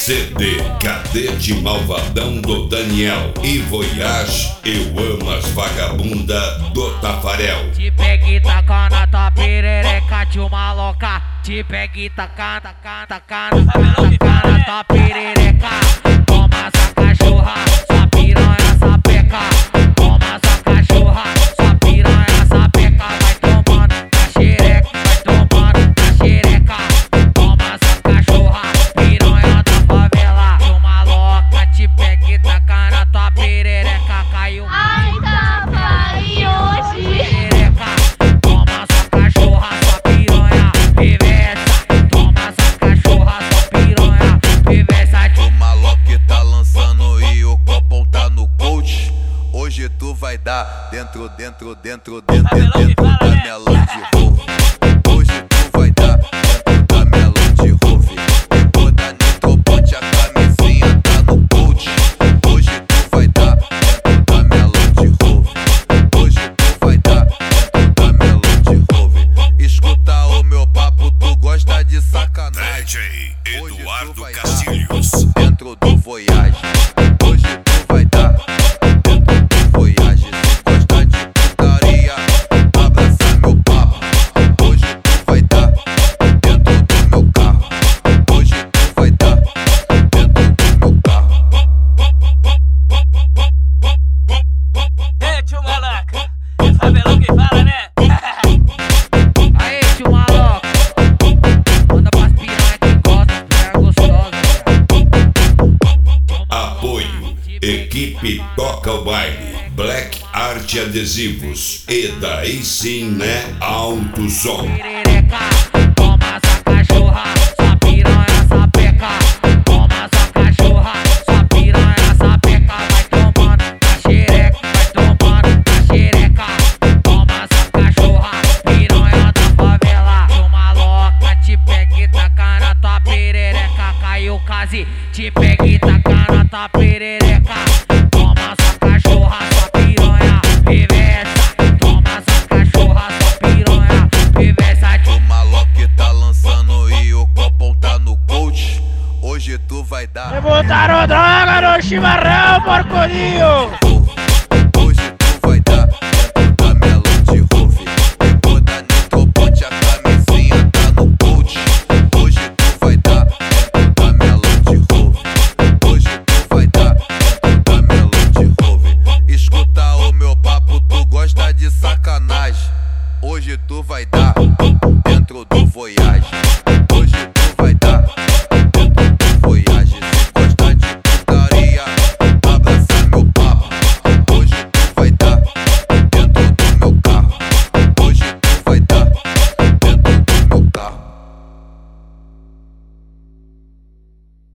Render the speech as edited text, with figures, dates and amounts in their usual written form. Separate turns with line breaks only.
CD Cadete Malvadão do Daniel e Voyage Eu Amo as Vagabunda do Tafarel.
Te pega e taca na tua perereca, tio maloca. Te pega e taca na tua perereca. Toma essa cachorra, sua piranha sapeca. Toma essa cachorra, sua piranha sapeca. Vai tomando na xereca, vai tomando na xereca. Toma essa cachorra, piranha da favela. Tio maloca, te pega e taca na tua perereca. Caiu.
Ai, tava aí hoje.
Toma essa cachorra, sua piranha, reversa. Toma essa cachorra, sua piranha, reversa.
O maloque tá lançando e o copão tá no coach. Hoje tu vai dar dentro da minha Land Rover. Hoje tu vai dar dentro da minha Land Rover. Depois da nitro, bote a camisinha, tá no coach. Hoje tu vai dar dentro da minha Land Rover. Hoje tu vai dar dentro da minha Land Rover. Escuta o meu papo, tu gosta de sacanagem.
DJ
Hoje tu
Eduardo
vai dar
Castilhos.
dentro do Voyage. Hoje tu vai dar dentro do Voyage. Se gosta de putaria, abraça meu papo. Hoje tu vai dar dentro do meu carro. Hoje tu vai dar dentro do meu carro.
Ei, tio maloca, é favelão que fala, né?
Aê, tio maloca, manda pras piranha que gosta, piranha gostosa.
Apoio Equipe Toca o Baile, Black Art Adesivos e daí sim, né? Alto Som.
Perereca, toma essa cachorra, sua piranha sapeca. Toma essa cachorra, sua piranha sapeca. Vai tomando na xereca, vai tomando na xereca. Toma essa cachorra, piranha da favela. Tio maloca, te pega e taca na tua perereca. Caiu case, te pega e taca na tua perereca. Toma essa cachorra, sua piranha, reversa. Toma essa cachorra, sua piranha, reversa.
O maloque tá lançando e o copão tá no coach. Hoje tu vai dar.
Botaram droga no chimarrão, porconinho!
Hoje tu vai dar dentro da minha Land Rover. Depois da nitro, bote a camisinha, tá no coach. Hoje tu vai dar dentro da minha Land Rover. Hoje tu vai dar dentro da minha Land Rover. Escuta o meu papo, tu gosta de sacanagem. Hoje tu vai dar dentro do Voyage.